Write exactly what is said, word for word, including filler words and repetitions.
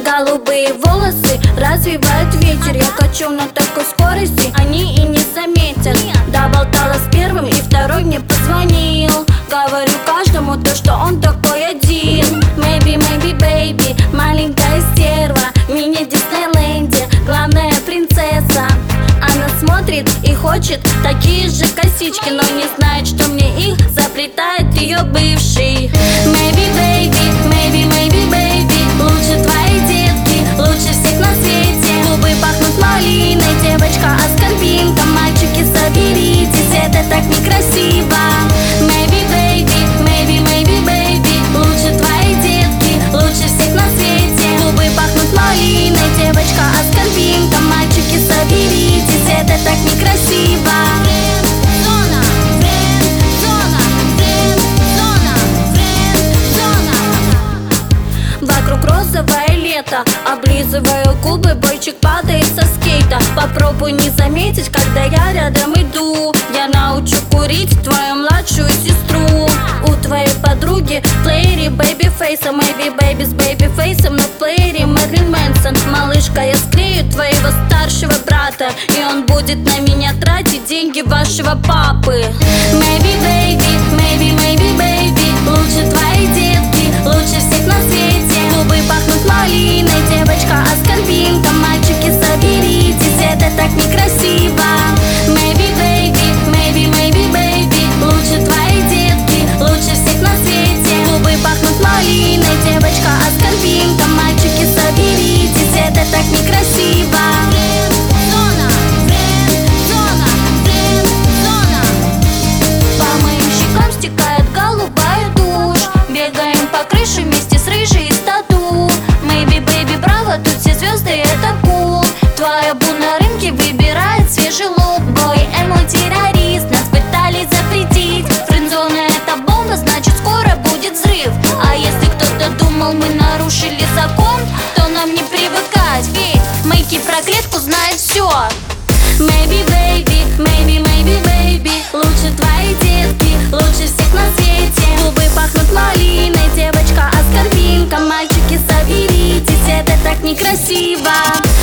Голубые волосы развивает ветер. Я качу на такой скорости, они и не заметят. Доболтала с первым, и второй мне позвонил. Говорю каждому то, что он такой один. Maybe, maybe, baby, маленькая стерва, мини Диснейленде, главная принцесса. Она смотрит и хочет такие же косички, но не знает, что мне их заплетает ее бывший. Maybe, baby, maybe, maybe, baby, лучше твои детки, лучше всех на свете. Губы пахнут малиной, девочка аскорбинка. Мальчики, соберитесь, это так некрасиво. Maybe, baby, maybe, maybe, baby, лучше твои детки, лучше всех на свете. Губы пахнут малиной, девочка аскорбинка. Мальчики, соберитесь, это так некрасиво. Френд-зона, френд-зона, френд-зона, френд-зона. Вокруг розовое лето, облизываю губы, бойчик падает со скейта. Попробуй не заметить, когда я рядом иду. Я научу курить твою младшую сестру. У твоей подруги в плеере бэйби фейса, maybe baby с бэйби фейсом, но в плеере Мэрилин Мэнсон. Малышка, я склею твоего старшего брата, и он будет на меня тратить деньги вашего папы. Maybe, baby, maybe, maybe, baby, лучше твои детки, лучше всех на свете. Губы пахнут малиной, девочка аскорбинка. Мальчики, соберитесь, это так некрасиво. Maybe, baby, maybe, maybe, baby, лучше твои детки, лучше всех на свете. Губы пахнут малиной, девочка аскорбинка. Мальчики, соберитесь, это так некрасиво. Френд-зона, френд-зона, френд-зона. По моим щекам стекает голубая тушь. Бегаем по крыше вместе с рыжей из тату. Maybe, baby, браво, тут все звезды, это кул. Твоя бу на рынке выбирает свежий лук. Бой, эмо, террорист, нас пытались запретить. Френдзона это бомба, значит скоро будет взрыв. А если кто-то думал, мы нарушили закон, то нам не привыкать, ведь Мэйки про клетку знает все. Maybe, baby, maybe, maybe, baby, лучше твои детки, лучше всех на свете. Губы пахнут малиной, девочка аскорбинка. Мальчики, соберитесь, это так некрасиво.